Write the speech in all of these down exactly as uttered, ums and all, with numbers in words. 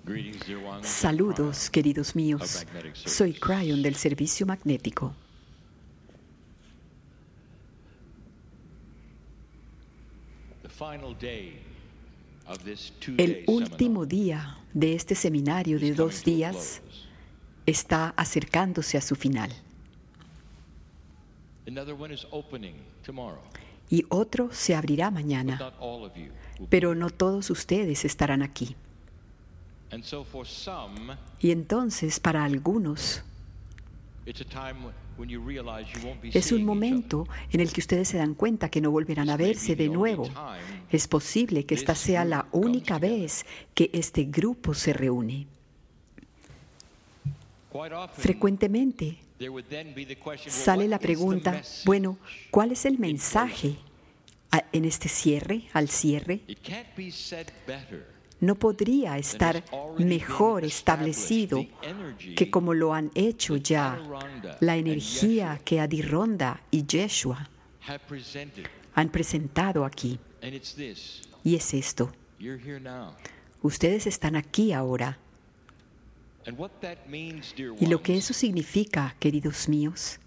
Saludos, queridos míos. Soy Cryon del Servicio Magnético. El último día de este seminario de dos días está acercándose a su final. Y otro se abrirá mañana, pero no todos ustedes estarán aquí. Y entonces, para algunos, es un momento en el que ustedes se dan cuenta que no volverán a verse de nuevo. Es posible que esta sea la única vez que este grupo se reúne. Frecuentemente sale la pregunta, bueno, ¿cuál es el mensaje en este cierre, al cierre? No podría estar mejor establecido que como lo han hecho ya la energía que Adironda y Yeshua han presentado aquí. Y es esto. Ustedes están aquí ahora. Y lo que eso significa, queridos míos,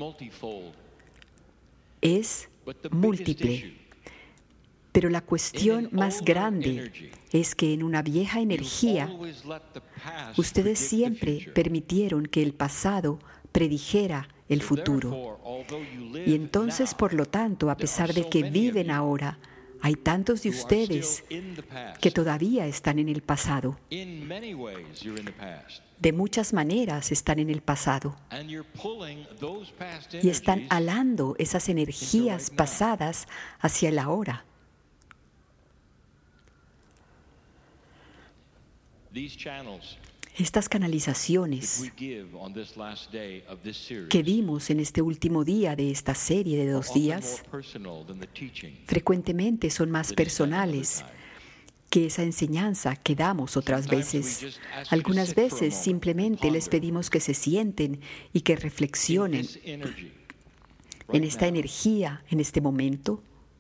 es múltiple. Pero la cuestión más grande es que en una vieja energía, ustedes siempre permitieron que el pasado predijera el futuro. Y entonces, por lo tanto, a pesar de que viven ahora, hay tantos de ustedes que todavía están en el pasado. De muchas maneras están en el pasado. Y están alando esas energías pasadas hacia el ahora. Estas canalizaciones que vimos en este último día de esta serie de dos días frecuentemente son más personales que esa enseñanza que damos otras veces. Algunas veces simplemente les pedimos que se sienten y que reflexionen en esta energía, en este momento.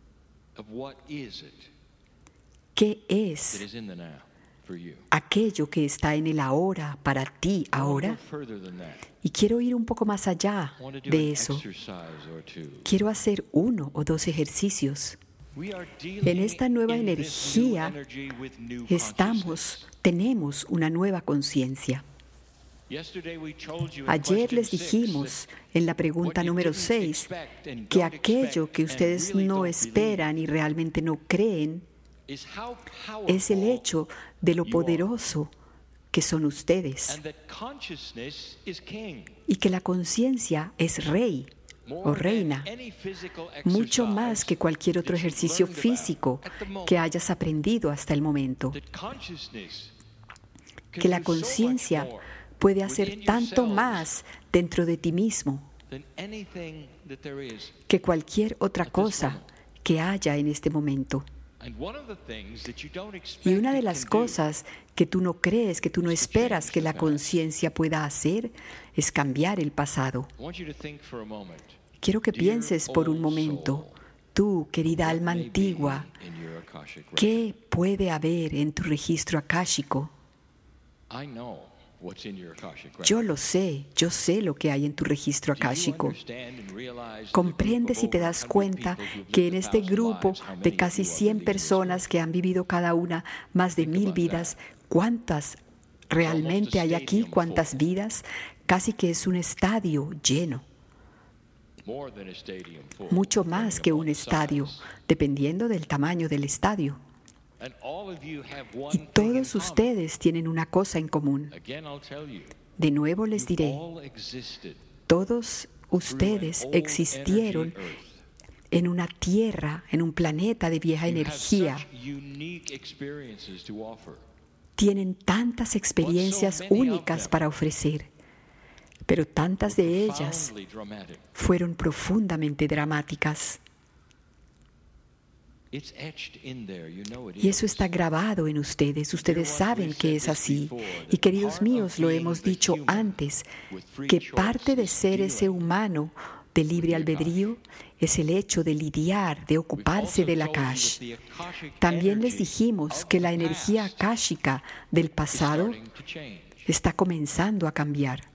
¿Qué es aquello que está en el ahora para ti ahora? Y quiero ir un poco más allá de eso. Quiero hacer uno o dos ejercicios. En esta nueva energía estamos, tenemos una nueva conciencia. Ayer les dijimos en la pregunta número seis que aquello que ustedes no esperan y realmente no creen es el hecho de lo poderoso que son ustedes y que la conciencia es rey o reina, mucho más que cualquier otro ejercicio físico que hayas aprendido hasta el momento. Que la conciencia puede hacer tanto más dentro de ti mismo que cualquier otra cosa que haya en este momento. Y una de las cosas que tú no crees, que tú no esperas que la conciencia pueda hacer, es cambiar el pasado. Quiero que pienses por un momento, tú, querida alma antigua, ¿qué puede haber en tu registro akáshico? Yo lo sé, yo sé lo que hay en tu registro akáshico. ¿Comprendes y te das cuenta que en este grupo de casi cien personas que han vivido cada una más de mil vidas, ¿cuántas realmente hay aquí? ¿Cuántas vidas? Casi que es un estadio lleno. Mucho más que un estadio, dependiendo del tamaño del estadio. Y todos ustedes tienen una cosa en común. De nuevo les diré, todos ustedes existieron en una tierra, en un planeta de vieja energía. Tienen tantas experiencias únicas para ofrecer, pero tantas de ellas fueron profundamente dramáticas. Y eso está grabado en ustedes. Ustedes saben que es así. Y queridos míos, lo hemos dicho antes, que parte de ser ese humano de libre albedrío es el hecho de lidiar, de ocuparse del Akash. También les dijimos que la energía akáshica del pasado está comenzando a cambiar.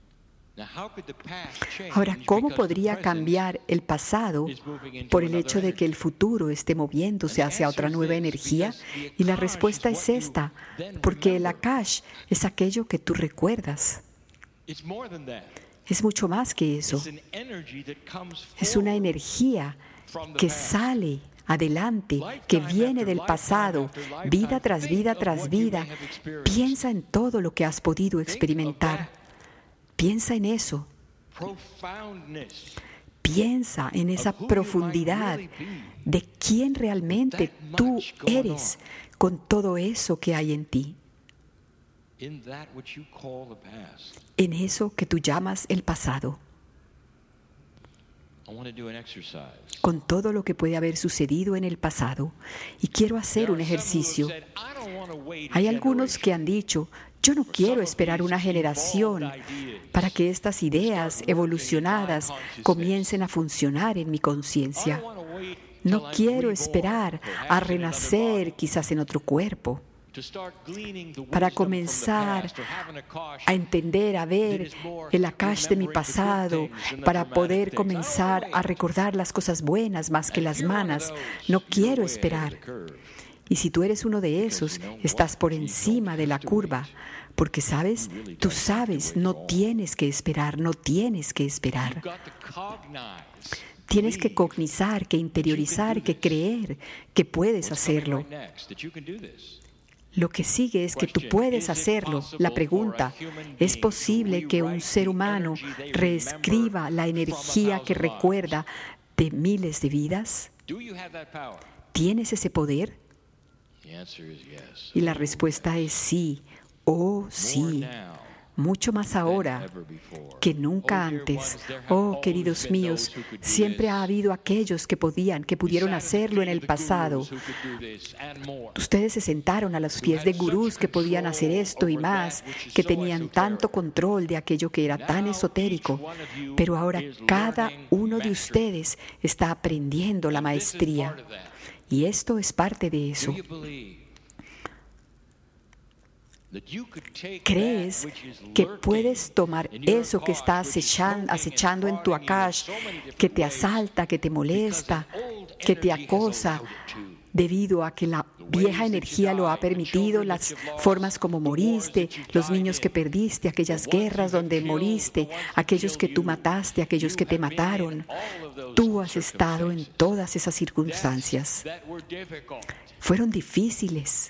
Ahora, ¿cómo podría cambiar el pasado por el hecho de que el futuro esté moviéndose hacia otra nueva energía? Y la respuesta es esta, porque el Akash es aquello que tú recuerdas. Es mucho más que eso. Es una energía que sale adelante, que viene del pasado, vida tras vida tras vida. Piensa en todo lo que has podido experimentar. Piensa en eso. Piensa en esa profundidad de quién realmente tú eres con todo eso que hay en ti. En eso que tú llamas el pasado. Con todo lo que puede haber sucedido en el pasado. Y quiero hacer un ejercicio. Hay algunos que han dicho, yo no quiero esperar una generación para que estas ideas evolucionadas comiencen a funcionar en mi conciencia. No quiero esperar a renacer quizás en otro cuerpo, para comenzar a entender, a ver el Akash de mi pasado, para poder comenzar a recordar las cosas buenas más que las malas. No quiero esperar. Y si tú eres uno de esos, estás por encima de la curva, porque sabes, tú sabes, no tienes que esperar, no tienes que esperar. Tienes que cognizar, que interiorizar, que creer que puedes hacerlo. Lo que sigue es que tú puedes hacerlo. La pregunta, ¿es posible que un ser humano reescriba la energía que recuerda de miles de vidas? ¿Tienes ese poder? Y la respuesta es sí. Oh, sí. Mucho más ahora que nunca antes. Oh, queridos míos, siempre ha habido aquellos que podían, que pudieron hacerlo en el pasado. Ustedes se sentaron a los pies de gurús que podían hacer esto y más, que tenían tanto control de aquello que era tan esotérico. Pero ahora cada uno de ustedes está aprendiendo la maestría. Y esto es parte de eso. ¿Crees que puedes tomar eso que está acechando, acechando en tu Akash, que te asalta, que te molesta, que te acosa, debido a que la vieja energía lo ha permitido, las formas como moriste, los niños que perdiste, aquellas guerras donde moriste, aquellos que tú mataste, aquellos que te mataron? Tú has estado en todas esas circunstancias. Fueron difíciles.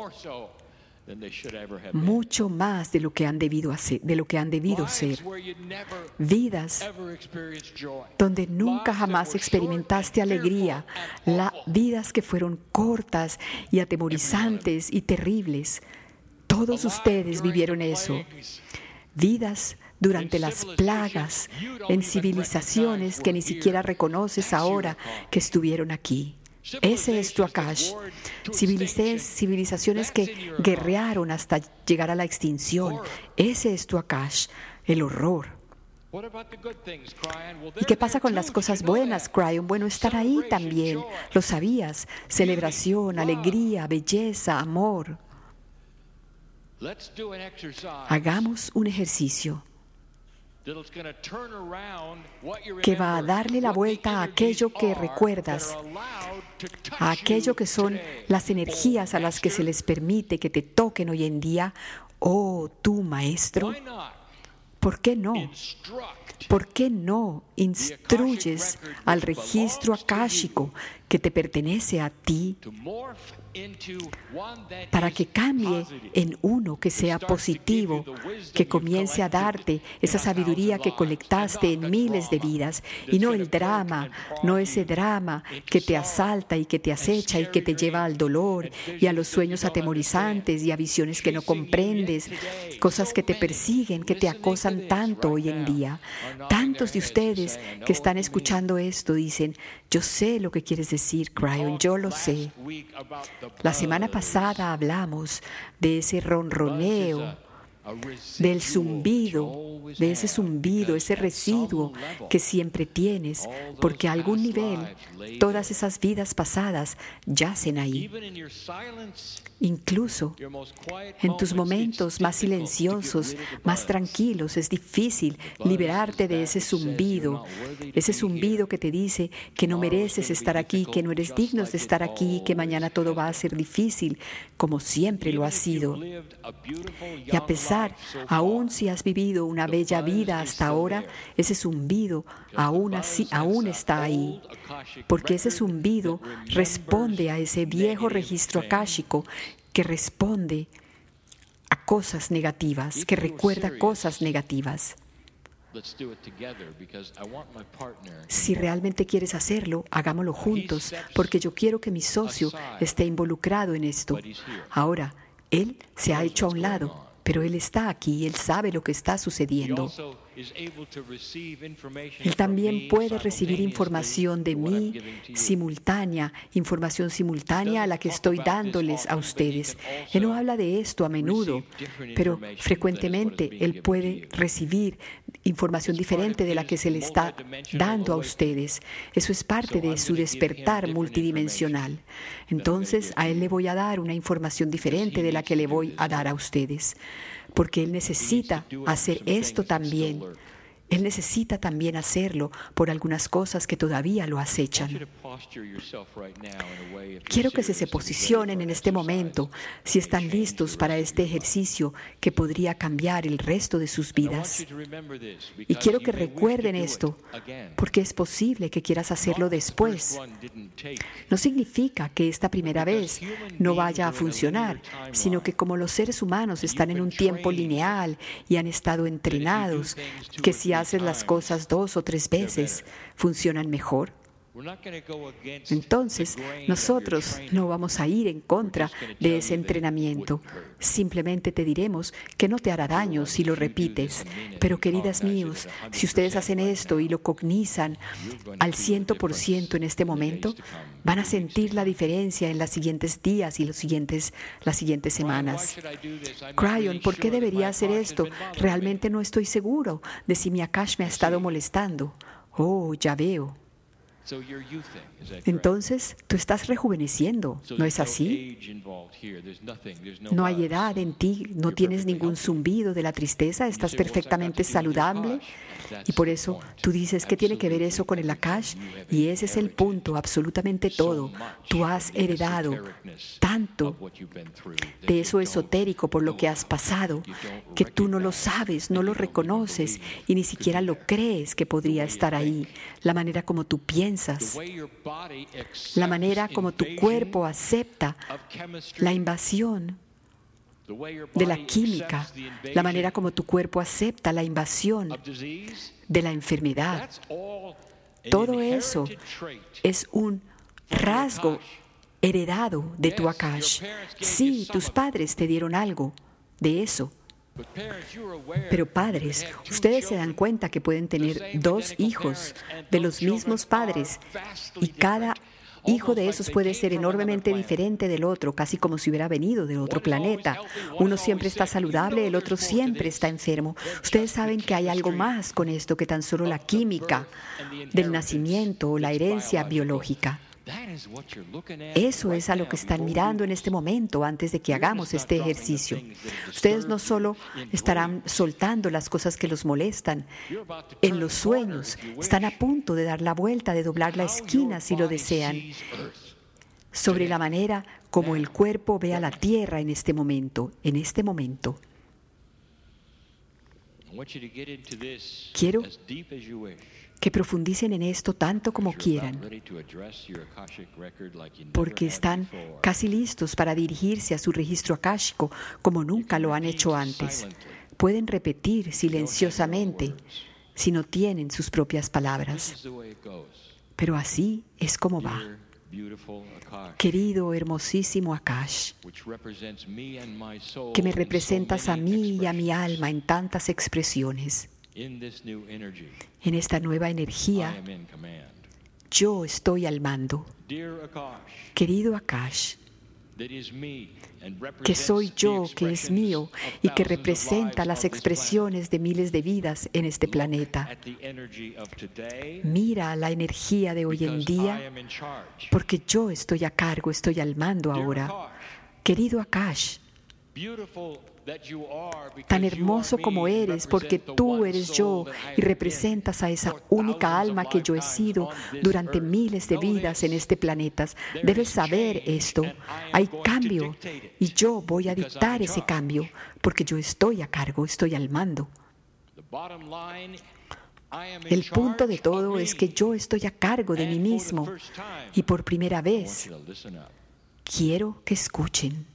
Mucho más de lo que han debido hacer, de lo que han debido ser. Vidas donde nunca jamás experimentaste alegría, la, vidas que fueron cortas y atemorizantes y terribles. Todos ustedes vivieron eso. Vidas durante las plagas, en civilizaciones que ni siquiera reconoces ahora que estuvieron aquí. Ese es tu Akash. Civilizaciones que guerrearon hasta llegar a la extinción. Ese es tu Akash, el horror. ¿Y qué pasa con las cosas buenas, Cryon? Bueno, estar ahí también. Lo sabías. Celebración, alegría, belleza, amor. Hagamos un ejercicio que va a darle la vuelta a aquello que recuerdas, a aquello que son las energías a las que se les permite que te toquen hoy en día. Oh, tú, maestro, ¿por qué no? ¿Por qué no instruyes al registro akáshico que te pertenece a ti para que cambie en uno que sea positivo, que comience a darte esa sabiduría que colectaste en miles de vidas, y no el drama, no ese drama que te asalta y que te acecha y que te lleva al dolor y a los sueños atemorizantes y a visiones que no comprendes, cosas que te persiguen, que te acosan tanto hoy en día? Tantos de ustedes que están escuchando esto dicen, yo sé lo que quieres decir, Cryon, yo lo sé. La semana pasada hablamos de ese ronroneo. del zumbido, de ese zumbido, ese residuo que siempre tienes, porque a algún nivel todas esas vidas pasadas yacen ahí. Incluso en tus momentos más silenciosos, más tranquilos, es difícil liberarte de ese zumbido, ese zumbido que te dice que no mereces estar aquí, que no eres digno de estar aquí, que mañana todo va a ser difícil, como siempre lo ha sido. Y a pesar, aún si has vivido una bella vida hasta ahora, ese zumbido aún, así, aún está ahí, porque ese zumbido responde a ese viejo registro akáshico que responde a cosas negativas, que recuerda cosas negativas. Si realmente quieres hacerlo, hagámoslo juntos, porque yo quiero que mi socio esté involucrado en esto. Ahora, él se ha hecho a un lado, pero él está aquí, él sabe lo que está sucediendo. Él también puede recibir información de mí simultánea, información simultánea a la que estoy dándoles a ustedes. Él no habla de esto a menudo, pero frecuentemente él puede recibir información diferente de la que se le está dando a ustedes. Eso es parte de su despertar multidimensional. Entonces, a él le voy a dar una información diferente de la que le voy a dar a ustedes, porque él necesita hacer esto también. Él necesita también hacerlo por algunas cosas que todavía lo acechan. Quiero que se, se posicionen en este momento, si están listos para este ejercicio que podría cambiar el resto de sus vidas. Y quiero que recuerden esto, porque es posible que quieras hacerlo después. No significa que esta primera vez no vaya a funcionar, sino que como los seres humanos están en un tiempo lineal y han estado entrenados, que si haces las cosas dos o tres veces, funcionan mejor. Entonces, nosotros no vamos a ir en contra de ese entrenamiento. Simplemente te diremos que no te hará daño si lo repites. Pero, queridas míos, si ustedes hacen esto y lo cognizan al ciento por ciento en este momento, van a sentir la diferencia en los siguientes días y los siguientes, las siguientes semanas. Cryon, ¿por qué debería hacer esto? Realmente no estoy seguro de si mi Akash me ha estado molestando. Oh, ya veo. Entonces, tú estás rejuveneciendo, ¿no es así? No hay edad en ti, no tienes ningún zumbido de la tristeza, estás perfectamente saludable. Y por eso tú dices, ¿qué tiene que ver eso con el Akash? Y ese es el punto, absolutamente todo. Tú has heredado tanto de eso esotérico por lo que has pasado, que tú no lo sabes, no lo reconoces y ni siquiera lo crees que podría estar ahí. La manera como tú piensas, la manera como tu cuerpo acepta la invasión de la química, la manera como tu cuerpo acepta la invasión de la enfermedad. Todo eso es un rasgo heredado de tu Akash. Sí, tus padres te dieron algo de eso. Pero padres, ustedes se dan cuenta que pueden tener dos hijos de los mismos padres y cada hijo de esos puede ser enormemente diferente del otro, casi como si hubiera venido de otro planeta. Uno siempre está saludable, el otro siempre está enfermo. Ustedes saben que hay algo más con esto que tan solo la química del nacimiento o la herencia biológica. Eso es a lo que están mirando en este momento antes de que hagamos este ejercicio. Ustedes no solo estarán soltando las cosas que los molestan en los sueños, están a punto de dar la vuelta, de doblar la esquina si lo desean, sobre la manera como el cuerpo ve a la tierra en este momento, en este momento. Quiero que profundicen en esto tanto como quieran, porque están casi listos para dirigirse a su registro akáshico como nunca lo han hecho antes. Pueden repetir silenciosamente si no tienen sus propias palabras, pero así es como va. Querido, hermosísimo Akash, que me representas a mí y a mi alma en tantas expresiones. En esta nueva energía, yo estoy al mando. Querido Akash, que soy yo, que es mío y que representa las expresiones de miles de vidas en este planeta. Mira la energía de hoy en día, porque yo estoy a cargo, estoy al mando ahora. Querido Akash, tan hermoso como eres, porque tú eres yo y representas a esa única alma que yo he sido durante miles de vidas en este planeta. Debes saber esto. Hay cambio y yo voy a dictar ese cambio, porque yo estoy a cargo, estoy al mando. El punto de todo es que yo estoy a cargo de mí mismo y por primera vez quiero que escuchen.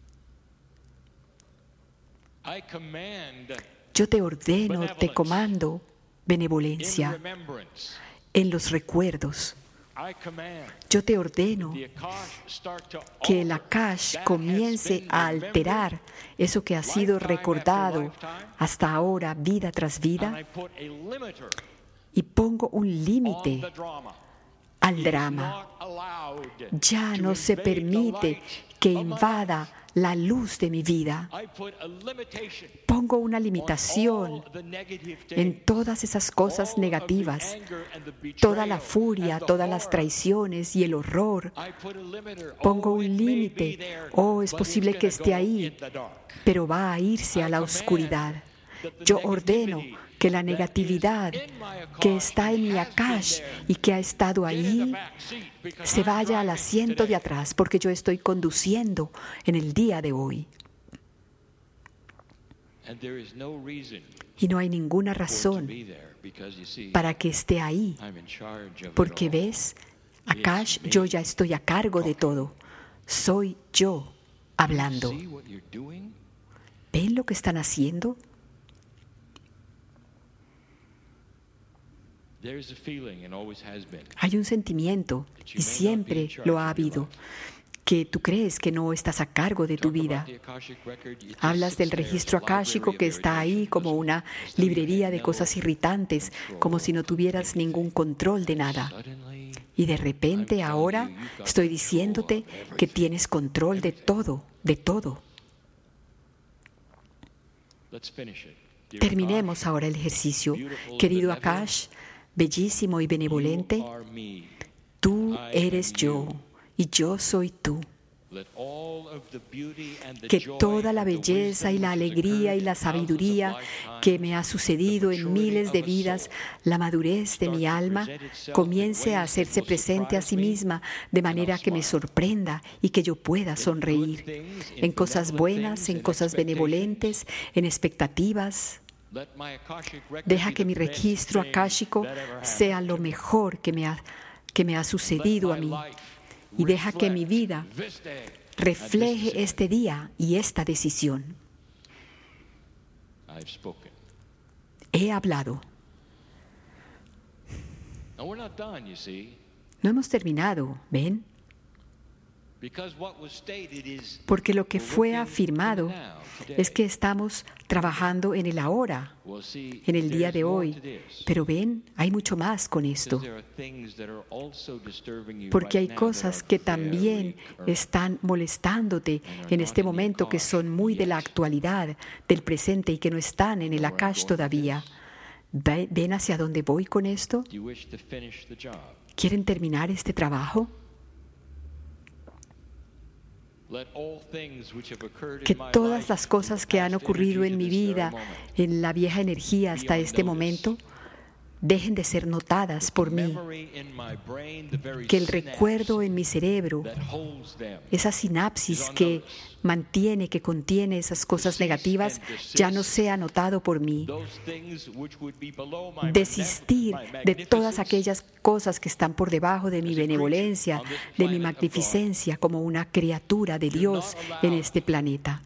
Yo te ordeno, te comando benevolencia en los recuerdos. Yo te ordeno que el Akash comience a alterar eso que ha sido recordado hasta ahora, vida tras vida, y pongo un límite al drama. Ya no se permite que invada la luz de mi vida. Pongo una limitación en todas esas cosas negativas, toda la furia, todas las traiciones y el horror. Pongo un límite. Oh, es posible que esté ahí, pero va a irse a la oscuridad. Yo ordeno que la negatividad que está en mi Akash y que ha estado ahí se vaya al asiento de atrás, porque yo estoy conduciendo en el día de hoy. Y no hay ninguna razón para que esté ahí, porque ves, Akash, yo ya estoy a cargo de todo. Soy yo hablando. ¿Ven lo que están haciendo? Hay un sentimiento, y siempre lo ha habido, que tú crees que no estás a cargo de tu vida. Hablas del registro akáshico que está ahí como una librería de cosas irritantes, como si no tuvieras ningún control de nada. Y de repente ahora estoy diciéndote que tienes control de todo, de todo. Terminemos ahora el ejercicio. Querido Akash, bellísimo y benevolente, tú eres yo y yo soy tú. Que toda la belleza y la alegría y la sabiduría que me ha sucedido en miles de vidas, la madurez de mi alma, comience a hacerse presente a sí misma de manera que me sorprenda y que yo pueda sonreír en cosas buenas, en cosas benevolentes, en expectativas. Deja que mi registro akáshico sea lo mejor que me ha, que me ha sucedido a mí. Y deja que mi vida refleje este día y esta decisión. He hablado. No hemos terminado, ¿ven? Porque lo que fue afirmado es que estamos trabajando en el ahora, en el día de hoy. Pero ven, hay mucho más con esto. Porque hay cosas que también están molestándote en este momento, que son muy de la actualidad, del presente, y que no están en el Akash todavía. ¿Ven hacia dónde voy con esto? ¿Quieren terminar este trabajo? Que todas las cosas que han ocurrido en mi vida, en la vieja energía hasta este momento, dejen de ser notadas por mí. Que el recuerdo en mi cerebro, esa sinapsis que mantiene, que contiene esas cosas negativas, ya no sea notado por mí. Desistir de todas aquellas cosas que están por debajo de mi benevolencia, de mi magnificencia como una criatura de Dios en este planeta.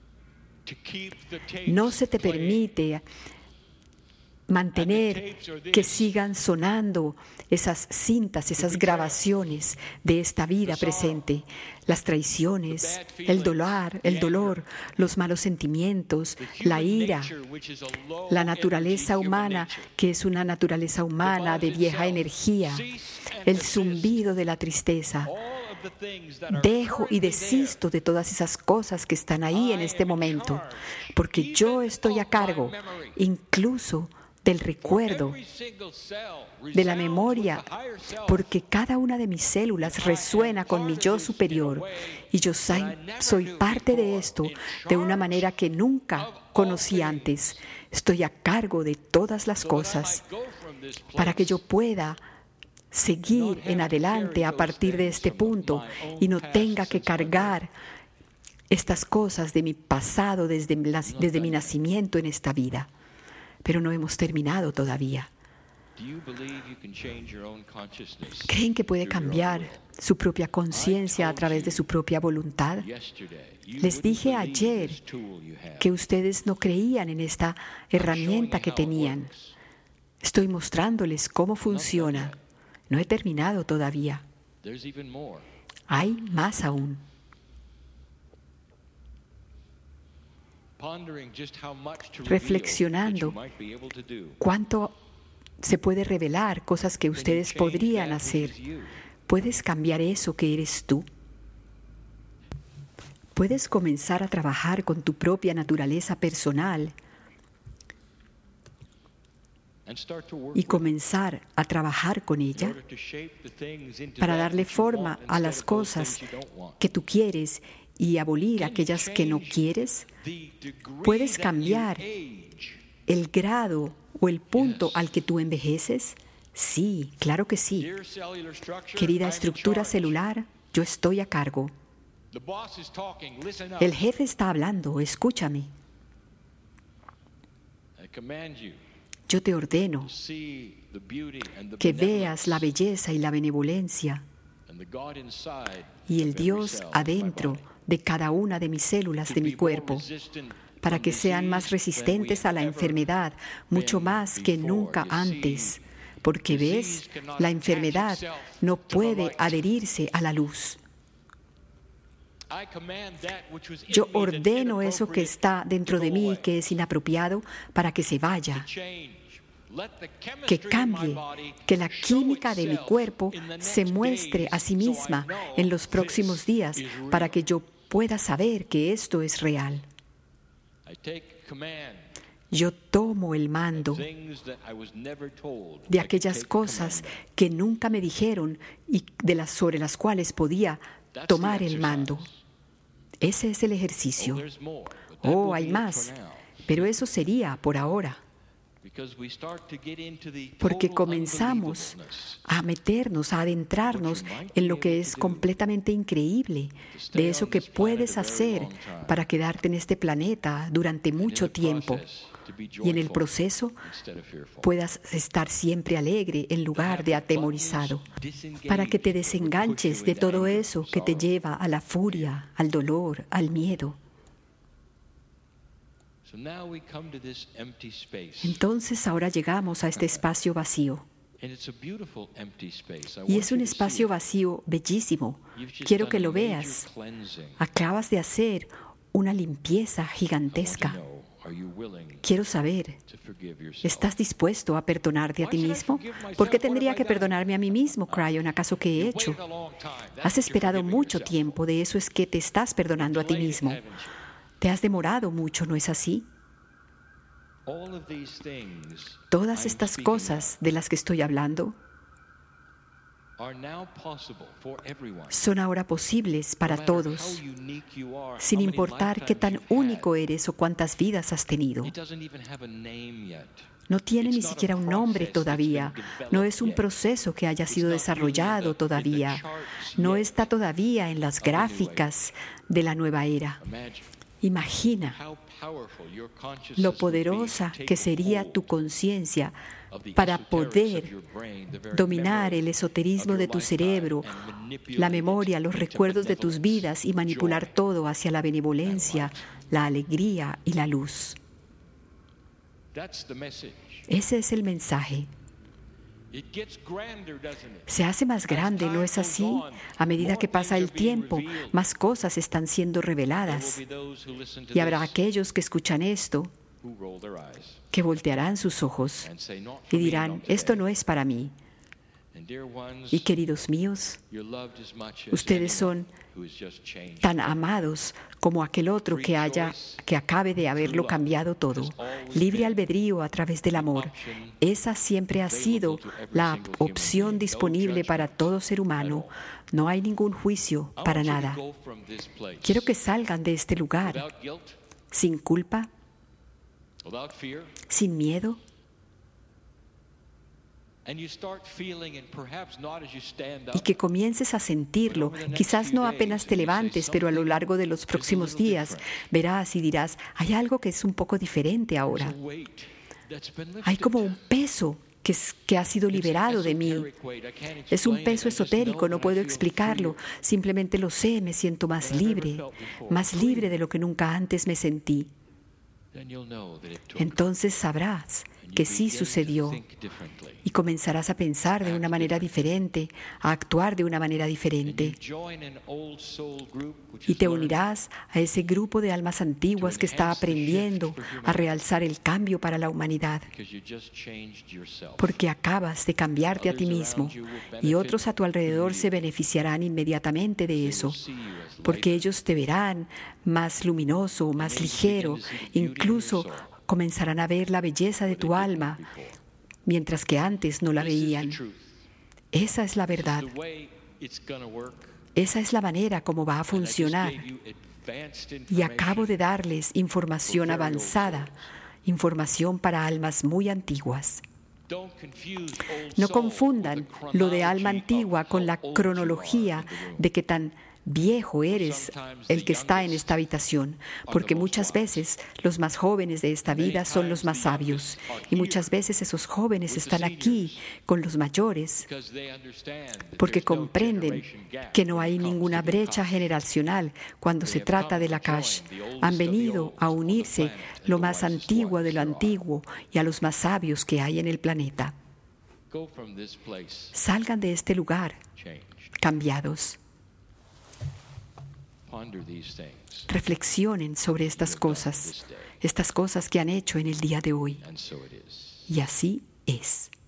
No se te permite mantener que sigan sonando esas cintas, esas grabaciones de esta vida presente, las traiciones, el dolor, el dolor, los malos sentimientos, la ira, la naturaleza humana, que es una naturaleza humana de vieja energía, el zumbido de la tristeza. Dejo y desisto de todas esas cosas que están ahí en este momento, porque yo estoy a cargo, incluso del recuerdo, de la memoria, porque cada una de mis células resuena con mi yo superior y yo soy, soy parte de esto de una manera que nunca conocí antes. Estoy a cargo de todas las cosas para que yo pueda seguir en adelante a partir de este punto y no tenga que cargar estas cosas de mi pasado desde, desde mi nacimiento en esta vida. Pero no hemos terminado todavía. ¿Creen que puede cambiar su propia conciencia a través de su propia voluntad? Les dije ayer que ustedes no creían en esta herramienta que tenían. Estoy mostrándoles cómo funciona. No he terminado todavía. Hay más aún. Reflexionando cuánto se puede revelar, cosas que ustedes podrían hacer. ¿Puedes cambiar eso que eres tú? Puedes comenzar a trabajar con tu propia naturaleza personal y comenzar a trabajar con ella para darle forma a las cosas que tú quieres y abolir aquellas que no quieres. ¿Puedes cambiar el grado o el punto al que tú envejeces? Sí, claro que sí. Querida estructura celular, yo estoy a cargo. El jefe está hablando, escúchame. Yo te ordeno que veas la belleza y la benevolencia y el Dios adentro de cada una de mis células de mi cuerpo, para que sean más resistentes a la enfermedad, mucho más que nunca antes. Porque ves, la enfermedad no puede adherirse a la luz. Yo ordeno eso que está dentro de mí, que es inapropiado, para que se vaya, que cambie, que la química de mi cuerpo se muestre a sí misma en los próximos días, para que yo pueda saber que esto es real. Yo tomo el mando de aquellas cosas que nunca me dijeron y de las sobre las cuales podía tomar el mando. Ese es el ejercicio. Oh, hay más, pero eso sería por ahora. Porque comenzamos a meternos, a adentrarnos en lo que es completamente increíble, de eso que puedes hacer para quedarte en este planeta durante mucho tiempo. Y en el proceso puedas estar siempre alegre en lugar de atemorizado, para que te desenganches de todo eso que te lleva a la furia, al dolor, al miedo. Entonces ahora llegamos a este espacio vacío. Y es un espacio vacío bellísimo. Quiero que lo veas. Acabas de hacer una limpieza gigantesca. Quiero saber, ¿estás dispuesto a perdonarte a ti mismo? ¿Por qué tendría que perdonarme a mí mismo, Cryon? ¿Acaso qué he hecho? Has esperado mucho tiempo, de eso es que te estás perdonando a ti mismo. Te has demorado mucho, ¿no es así? Todas estas cosas de las que estoy hablando son ahora posibles para todos, sin importar qué tan único eres o cuántas vidas has tenido. No tiene ni siquiera un nombre todavía, no es un proceso que haya sido desarrollado todavía, no está todavía en las gráficas de la nueva era. Imagina lo poderosa que sería tu conciencia para poder dominar el esoterismo de tu cerebro, la memoria, los recuerdos de tus vidas y manipular todo hacia la benevolencia, la alegría y la luz. Ese es el mensaje. Se hace más grande, ¿no es así? A medida que pasa el tiempo, más cosas están siendo reveladas. Y habrá aquellos que escuchan esto, que voltearán sus ojos y dirán, esto no es para mí. Y queridos míos, ustedes son tan amados como aquel otro que haya, que acabe de haberlo cambiado todo. Libre albedrío a través del amor. Esa siempre ha sido la opción disponible para todo ser humano. No hay ningún juicio para nada. Quiero que salgan de este lugar sin culpa, sin miedo. Y que comiences a sentirlo, quizás no apenas te levantes, pero a lo largo de los próximos días verás y dirás, hay algo que es un poco diferente ahora. Hay como un peso que, es, que ha sido liberado de mí. Es un peso esotérico, no puedo explicarlo, simplemente lo sé, me siento más libre, más libre de lo que nunca antes me sentí. Entonces sabrás que sí sucedió y comenzarás a pensar de una manera diferente, a actuar de una manera diferente. Y te unirás a ese grupo de almas antiguas que está aprendiendo a realzar el cambio para la humanidad, porque acabas de cambiarte a ti mismo y otros a tu alrededor se beneficiarán inmediatamente de eso, porque ellos te verán más luminoso, más ligero, incluso comenzarán a ver la belleza de tu alma, mientras que antes no la veían. Esa es la verdad. Esa es la manera como va a funcionar. Y acabo de darles información avanzada, información para almas muy antiguas. No confundan lo de alma antigua con la cronología de que tan viejo eres el que está en esta habitación, porque muchas veces los más jóvenes de esta vida son los más sabios, y muchas veces esos jóvenes están aquí con los mayores, porque comprenden que no hay ninguna brecha generacional cuando se trata del Akash. Han venido a unirse lo más antiguo de lo antiguo y a los más sabios que hay en el planeta. Salgan de este lugar cambiados. Reflexionen sobre estas cosas, estas cosas que han hecho en el día de hoy. Y así es.